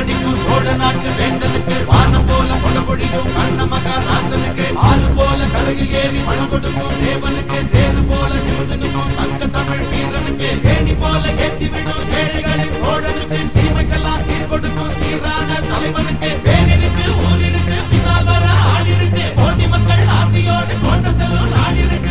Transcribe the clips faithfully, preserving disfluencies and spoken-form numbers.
போரடிக்கும் சோழ நாட்டு வேந்தனுக்கு வானம் போல கொடபொழியும் கண்ண மகாராசனுக்கு ஆறு போல கரையில் ஏறி பணம் கொடுக்கும் தேவனுக்கு தேரு போல நிமிர்ந்து நிற்கும் தங்க தமிழ் வீரனுக்கு தேனி போல ஏற்றி விடும் ஏழைகளின் தோழனுக்கு சீமைக்கெல்லாம் சீர் கொடுக்கும் சீரான தலைவனுக்கு பேரிருக்கு ஊர் இருக்கு பின்னால் வர ஆள் இருக்கு கோடி மக்கள் ஆசையோடு கோட்ட செல்லும் நாள் இருக்கு.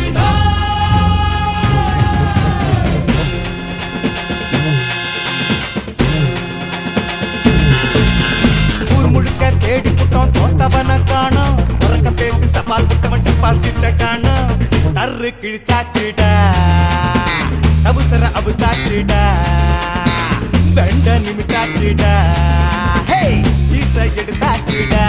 முழுக்க தேடி புட்டோம் தோத்தவன காணோம் உறக்க பேசி சவால் புட்டவன் டெபாசிட்ட காணோம் டர்ரு கிழிச்சாச்சுடா அவசர அவுத்தாச்சுடா வெண்ட நிமிட்டாச்சுடா ஹே ஈச எடுத்தாச்சுடா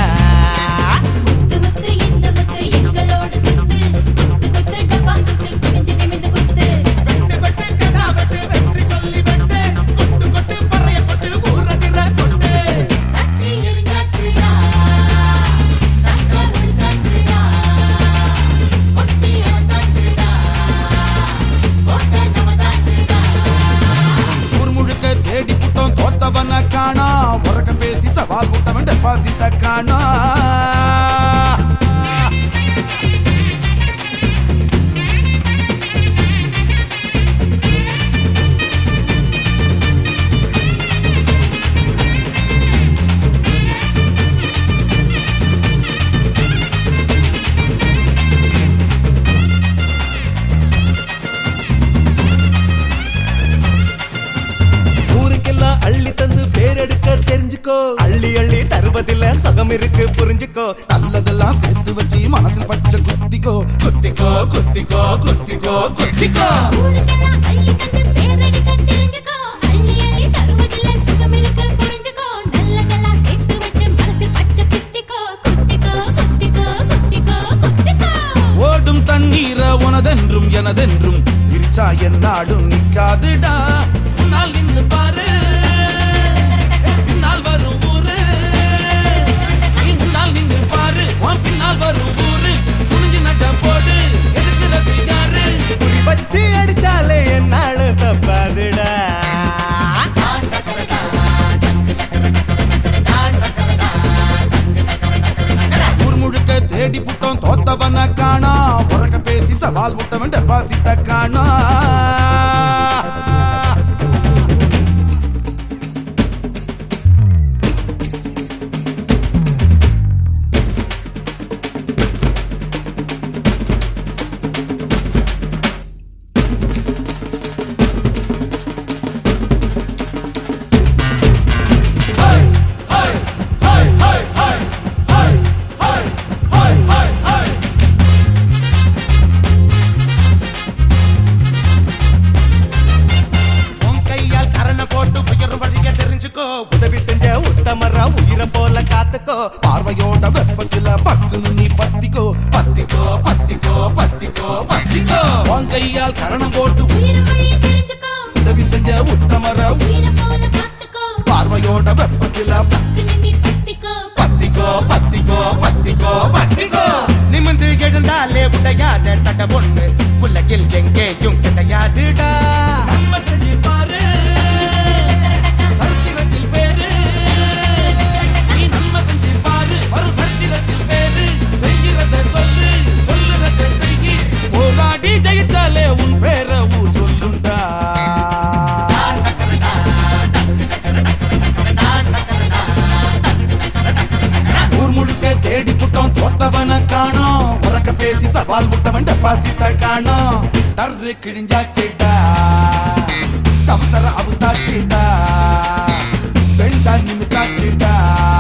காணா உறக்க பேசி சவால் புட்டவன் டெபாசிட்ட காணா அள்ளி தந்து பேரெடுக்க தெரிஞ்சுக்கோ அள்ளி அள்ளி தருவதில்ல சுகம் இருக்கு புரிஞ்சுக்கோ நல்லதெல்லாம் சேர்த்து வச்சு மனசில் பச்சை குத்திக்கோ குத்திக்கோ குத்திக்கோ குத்திக்கோ குத்திக்கோ ஓடும் தண்ணீர உனதென்றும் எனதென்றும் இருச்சா என்னாடும் நிக்காதுடா முன்னால் நின்று பாரு பின்னால் வரும் ஊரு முன்னால் நின்று பாரு பின்னால் வரும் ஊரு புரிஞ்சு நட்ட போடு எதிர்க்கிறது யாரு புரி வச்சு அடிச்சாலே என்னால தப்பாதுடா ஊர் முழுக்க தேடி புட்டோம் தோத்தவன காணா உறக்க பேசி சவால் புட்டவன் டெபாசிட்ட காணா உதவி செஞ்ச உத்தமரா உயிரை போல காத்துக்கோ பார்வையோட வெப்பத்துல பக்கு நீ பத்திக்கோ பத்திக்கோ பத்திக்கோ பத்திக்கோ பத்திக்கோ உன் கையால் கரணம் போட்டு உதவி செஞ்ச உத்தமரா பார்வையோட வெப்பத்துல பத்திக்கோ பத்திக்கோ பத்திக்கோ பத்திக்கோ நிமிந்து எழுந்தாலே உடையாத தட்ட பொண்ணு உலகில் எங்கேயும் கிடையாதுடா நம்ம செஞ்சு பாரு ஜெயிச்சாலே உன் பேர ஊர் சொல்லுண்டா ஊர் முழுக்க தேடி புட்டோம் தோத்தவன காணோம் உறக்க பேசி சவால் புட்டவன் டெபாசிட்ட காணோம் டர்ரு கிழிஞ்சாச்சுடா தவசர அவுத்தாச்சுடா வெண்டா நிமித்தாச்சுடா